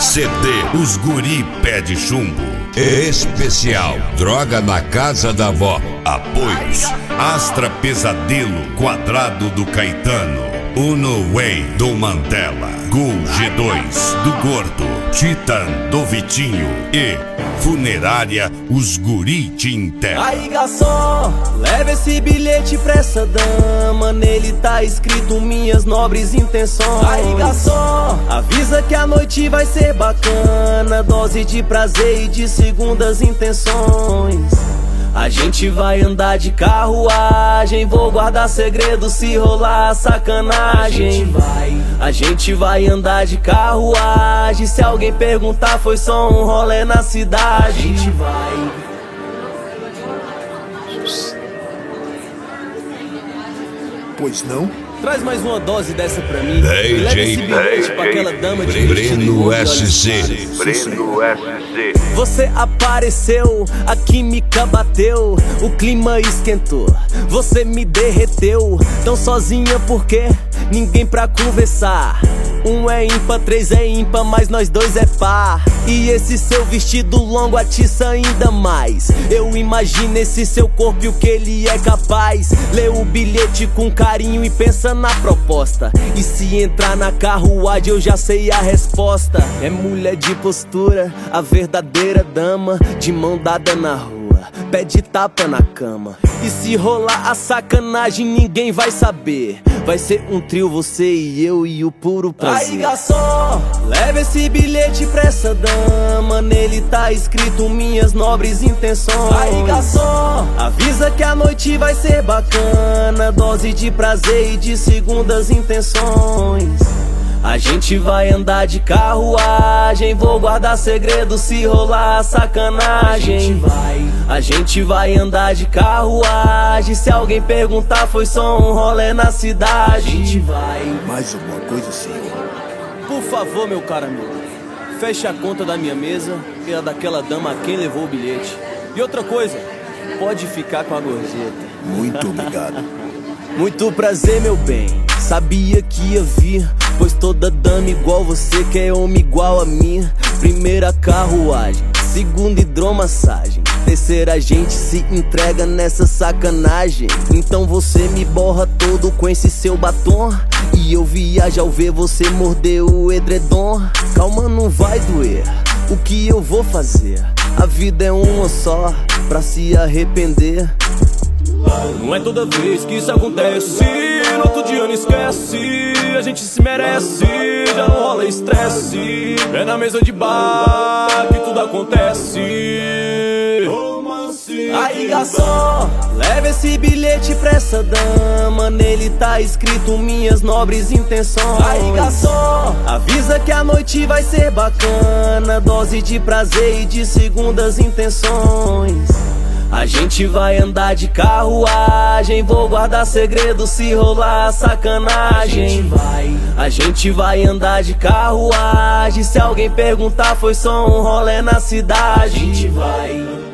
CD Os Guri Pede Chumbo. Especial Droga na Casa da Vó. Apoios Astra Pesadelo Quadrado do Caetano, Uno Way do Mandela, Gol G2 do Gordo, Titan do Vitinho e Funerária Os Guri te enterram. Aí, garçom, leva esse bilhete pra essa dama, nele tá escrito minhas nobres intenções. Aí, garçom, avisa que a noite vai ser bacana, dose de prazer e de segundas intenções. A gente vai andar de carruagem, vou guardar segredo se rolar sacanagem. A gente vai andar de carruagem, se alguém perguntar foi só um rolê na cidade. A gente vai. Pois não? Traz mais uma dose dessa pra mim. Leva esse bilhete pra aquela dama de Breno SC. Você apareceu, a química bateu, o clima esquentou, você me derreteu. Tão sozinha porque ninguém pra conversar. Um é ímpar, três é ímpar, mas nós dois é par. E esse seu vestido longo atiça ainda mais. Eu imagino esse seu corpo e o que ele é capaz. Lê o bilhete com carinho e pensa na proposta. E se entrar na carruagem eu já sei a resposta. É mulher de postura, a verdadeira dama, de mão dada na rua, pede tapa na cama. E se rolar a sacanagem ninguém vai saber. Vai ser um trio, você e eu e o puro prazer. Aí, garçom, leva esse bilhete pra essa dama, nele tá escrito minhas nobres intenções. Aí, garçom, avisa que a noite vai ser bacana, dose de prazer e de segundas intenções. A gente vai andar de carruagem, vou guardar segredo se rolar sacanagem. A gente vai andar de carruagem, se alguém perguntar foi só um rolê na cidade. A gente vai. Mais alguma coisa, senhor? Por favor, meu caro amigo, feche a conta da minha mesa e a daquela dama a quem levou o bilhete. E outra coisa, pode ficar com a gorjeta. Muito obrigado. Muito prazer, meu bem, sabia que ia vir, pois toda dama igual você quer homem igual a mim. Primeira carruagem, segunda hidromassagem, terceira a gente se entrega nessa sacanagem. Então você me borra todo com esse seu batom, e eu viajo ao ver você morder o edredom. Calma, não vai doer, o que eu vou fazer? A vida é uma só, pra se arrepender. Não é toda vez que isso acontece, no outro dia não esquece, a gente se merece, já não rola estresse. É na mesa de bar que tudo acontece. Aí, garçom, leva esse bilhete pra essa dama, nele tá escrito minhas nobres intenções. Aí, garçom, avisa que a noite vai ser bacana, dose de prazer e de segundas intenções. A gente vai andar de carruagem, vou guardar segredo se rolar sacanagem. A gente vai andar de carruagem, se alguém perguntar foi só um rolê na cidade. A gente vai.